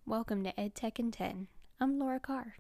Welcome to EdTech in 10. I'm Laura Carr.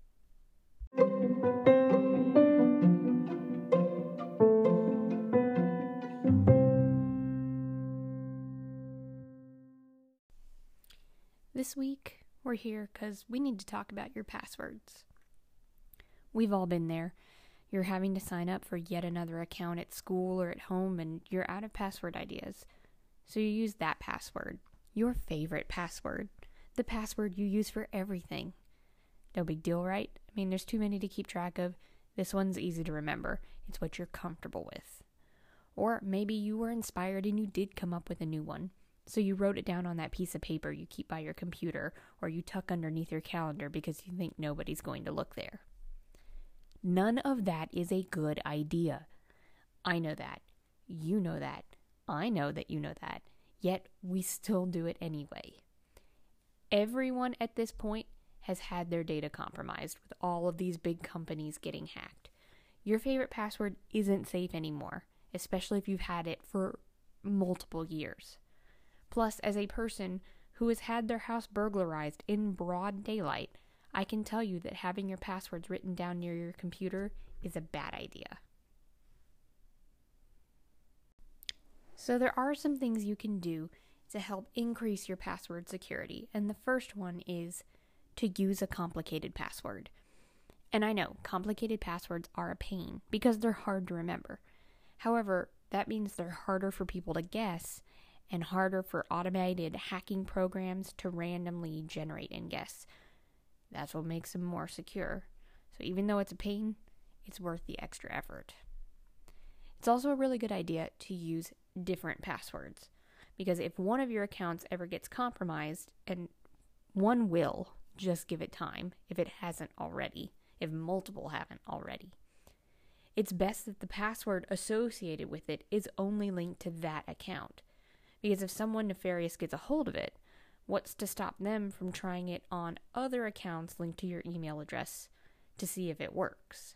This week, we're here because we need to talk about your passwords. We've all been there. You're having to sign up for yet another account at school or at home, and you're out of password ideas. So you use that password, your favorite password, the password you use for everything. No big deal, right? I mean, there's too many to keep track of. This one's easy to remember. It's what you're comfortable with. Or maybe you were inspired and you did come up with a new one. So you wrote it down on that piece of paper you keep by your computer, or you tuck underneath your calendar because you think nobody's going to look there. None of that is a good idea. I know that. You know that. I know that you know that. Yet we still do it anyway. Everyone at this point has had their data compromised with all of these big companies getting hacked. Your favorite password isn't safe anymore, especially if you've had it for multiple years. Plus, as a person who has had their house burglarized in broad daylight, I can tell you that having your passwords written down near your computer is a bad idea. So there are some things you can do to help increase your password security, and the first one is to use a complicated password. And I know, complicated passwords are a pain because they're hard to remember. However, that means they're harder for people to guess and harder for automated hacking programs to randomly generate and guess. That's what makes them more secure. So even though it's a pain, it's worth the extra effort. It's also a really good idea to use different passwords, because if one of your accounts ever gets compromised, and one will, just give it time if it hasn't already, if multiple haven't already, it's best that the password associated with it is only linked to that account. Because if someone nefarious gets a hold of it, what's to stop them from trying it on other accounts linked to your email address to see if it works?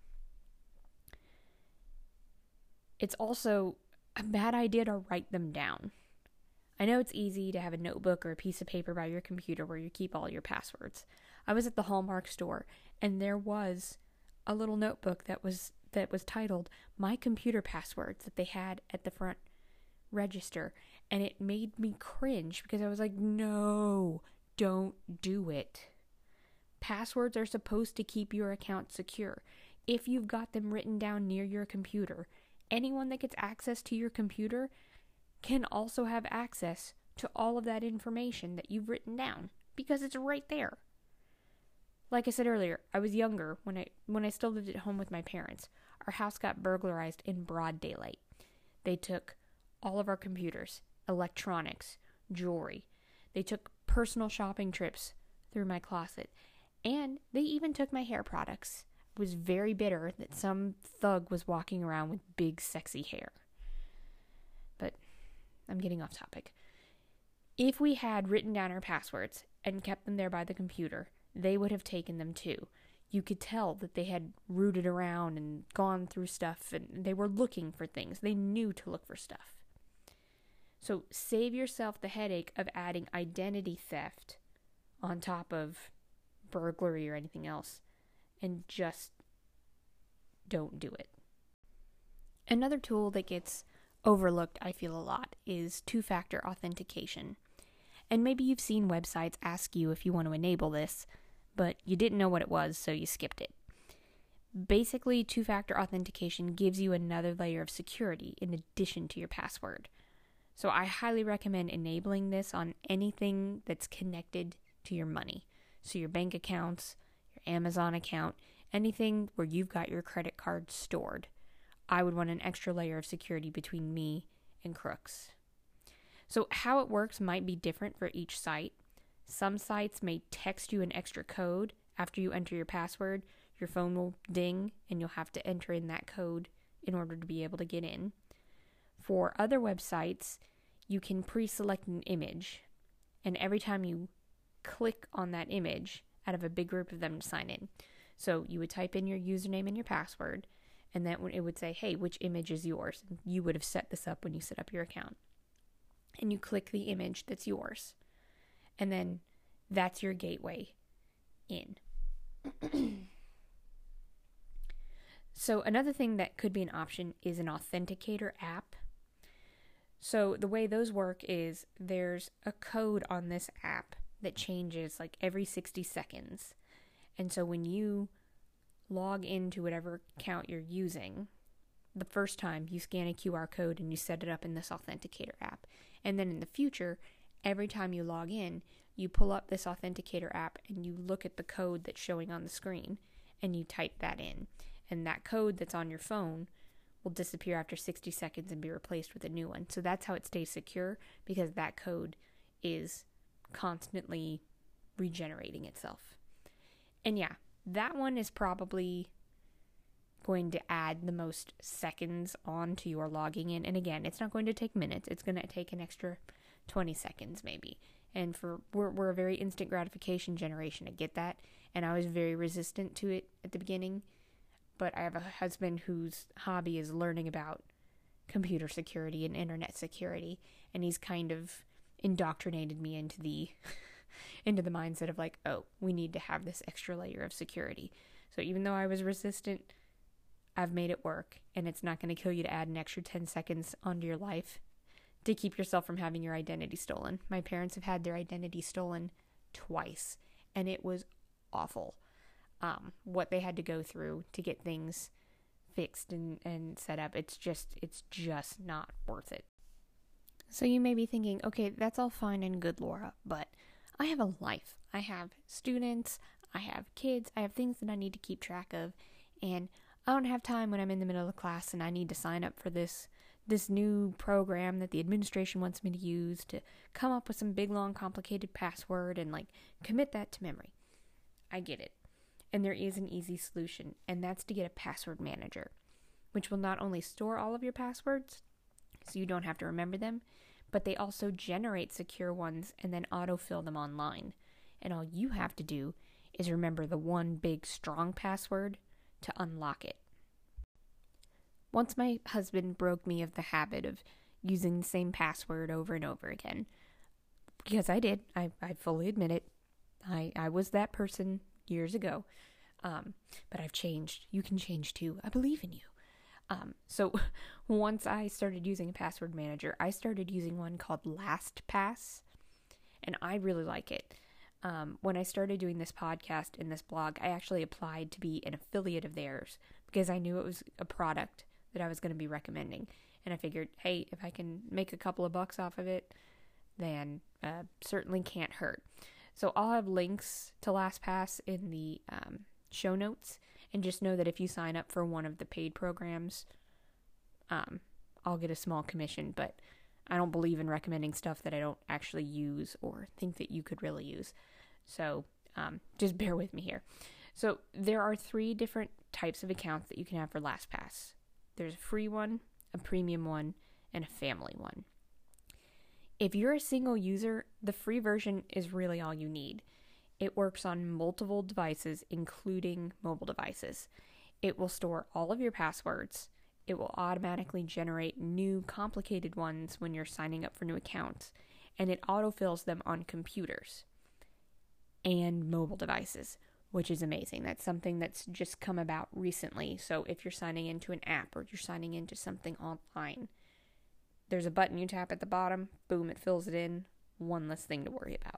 It's also a bad idea to write them down. I know it's easy to have a notebook or a piece of paper by your computer where you keep all your passwords. I was at the Hallmark store, and there was a little notebook that was titled My Computer Passwords that they had at the front register, and it made me cringe because I was like, no, don't do it. Passwords are supposed to keep your account secure. If you've got them written down near your computer, anyone that gets access to your computer can also have access to all of that information that you've written down because it's right there. Like I said earlier, I was younger when I still lived at home with my parents. Our house got burglarized in broad daylight. They took all of our computers, electronics, jewelry. They took personal shopping trips through my closet. And they even took my hair products. I was very bitter that some thug was walking around with big, sexy hair. But I'm getting off topic. If we had written down our passwords and kept them there by the computer, they would have taken them too. You could tell that they had rooted around and gone through stuff, and they were looking for things. They knew to look for stuff. So save yourself the headache of adding identity theft on top of burglary or anything else, and just don't do it. Another tool that gets overlooked, I feel a lot, is two-factor authentication. And maybe you've seen websites ask you if you want to enable this, but you didn't know what it was, so you skipped it. Basically, two-factor authentication gives you another layer of security in addition to your password. So I highly recommend enabling this on anything that's connected to your money. So your bank accounts, your Amazon account, anything where you've got your credit card stored. I would want an extra layer of security between me and crooks. So how it works might be different for each site. Some sites may text you an extra code after you enter your password. Your phone will ding and you'll have to enter in that code in order to be able to get in. For other websites, you can pre-select an image, and every time you click on that image out of a big group of them to sign in. So you would type in your username and your password, and then it would say, hey, which image is yours? And you would have set this up when you set up your account. And you click the image that's yours. And then That's your gateway in. So another thing that could be an option is an authenticator app. So the way those work is there's a code on this app that changes like every 60 seconds. And so when you log into whatever account you're using, the first time you scan a QR code and you set it up in this authenticator app. And then in the future, every time you log in, you pull up this authenticator app and you look at the code that's showing on the screen and you type that in. And that code that's on your phone will disappear after 60 seconds and be replaced with a new one. So that's how it stays secure, because that code is constantly regenerating itself. And yeah, that one is probably going to add the most seconds on to your logging in. And again, it's not going to take minutes. It's going to take an extra 20 seconds maybe. And we're a very instant gratification generation. I get that. And I was very resistant to it at the beginning. But I have a husband whose hobby is learning about computer security and internet security, and he's kind of indoctrinated me into the into the mindset of like, oh, we need to have this extra layer of security. So even though I was resistant, I've made it work, and it's not going to kill you to add an extra 10 seconds onto your life to keep yourself from having your identity stolen. My parents have had their identity stolen twice, and it was awful. What they had to go through to get things fixed and set up. It's just not worth it. So you may be thinking, okay, that's all fine and good, Laura, but I have a life. I have students, I have kids, I have things that I need to keep track of, and I don't have time when I'm in the middle of class and I need to sign up for this new program that the administration wants me to use to come up with some big, long, complicated password and like commit that to memory. I get it. And there is an easy solution, and that's to get a password manager, which will not only store all of your passwords, so you don't have to remember them, but they also generate secure ones and then autofill them online. And all you have to do is remember the one big strong password to unlock it. Once my husband broke me of the habit of using the same password over and over again, because I did, I fully admit it, I was that person years ago. But I've changed. You can change too. I believe in you. So once I started using a password manager, I started using one called LastPass, and I really like it. When I started doing this podcast and this blog, I actually applied to be an affiliate of theirs because I knew it was a product that I was going to be recommending. And I figured, hey, if I can make a couple of bucks off of it, then certainly can't hurt. So I'll have links to LastPass in the show notes, and just know that if you sign up for one of the paid programs, I'll get a small commission, but I don't believe in recommending stuff that I don't actually use or think that you could really use. So just bear with me here. So there are 3 different types of accounts that you can have for LastPass. There's a free one, a premium one, and a family one. If you're a single user, the free version is really all you need. It works on multiple devices, including mobile devices. It will store all of your passwords. It will automatically generate new complicated ones when you're signing up for new accounts. And it autofills them on computers and mobile devices, which is amazing. That's something that's just come about recently. So if you're signing into an app or you're signing into something online, there's a button you tap at the bottom, boom, it fills it in, one less thing to worry about.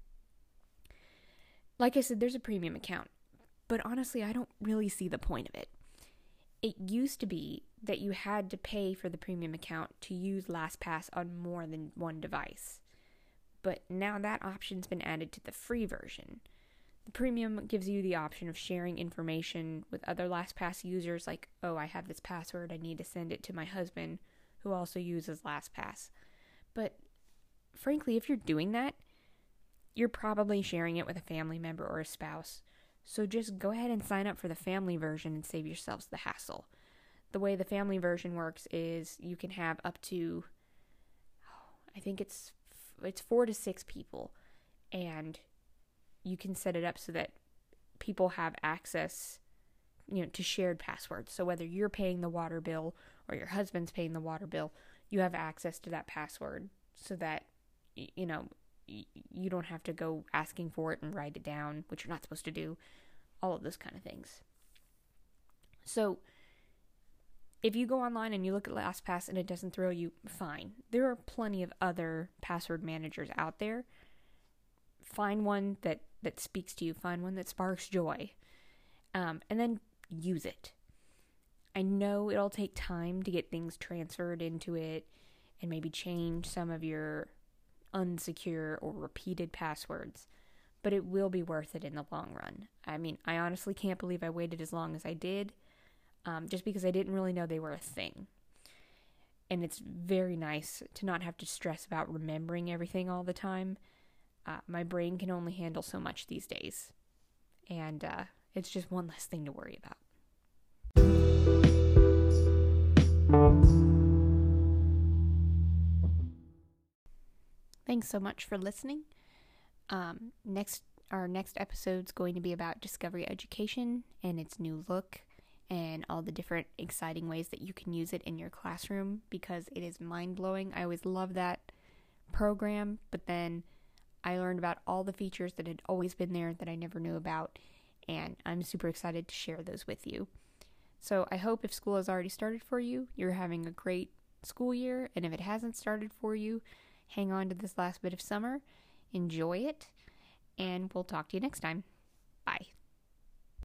Like I said, there's a premium account, but honestly, I don't really see the point of it. It used to be that you had to pay for the premium account to use LastPass on more than one device, but now that option's been added to the free version. The premium gives you the option of sharing information with other LastPass users, like, oh, I have this password, I need to send it to my husband, who also uses LastPass. But frankly, if you're doing that, you're probably sharing it with a family member or a spouse. So just go ahead and sign up for the family version and save yourselves the hassle. The way the family version works is you can have up to, I think it's 4 to 6 people, and you can set it up so that people have access, to shared passwords. So whether you're paying the water bill or your husband's paying the water bill, you have access to that password so that, you don't have to go asking for it and write it down, which you're not supposed to do. All of those kind of things. So if you go online and you look at LastPass and it doesn't thrill you, fine. There are plenty of other password managers out there. Find one that speaks to you. Find one that sparks joy. And then use it. I know it'll take time to get things transferred into it and maybe change some of your unsecure or repeated passwords, but it will be worth it in the long run. I mean, I honestly can't believe I waited as long as I did, just because I didn't really know they were a thing. And it's very nice to not have to stress about remembering everything all the time. My brain can only handle so much these days, and it's just one less thing to worry about. Thanks so much for listening. Our next episode's going to be about Discovery Education and its new look and all the different exciting ways that you can use it in your classroom, because it is mind-blowing. I always loved that program, but then I learned about all the features that had always been there that I never knew about, and I'm super excited to share those with you. So I hope if school has already started for you, you're having a great school year, and if it hasn't started for you, hang on to this last bit of summer, enjoy it, and we'll talk to you next time. Bye.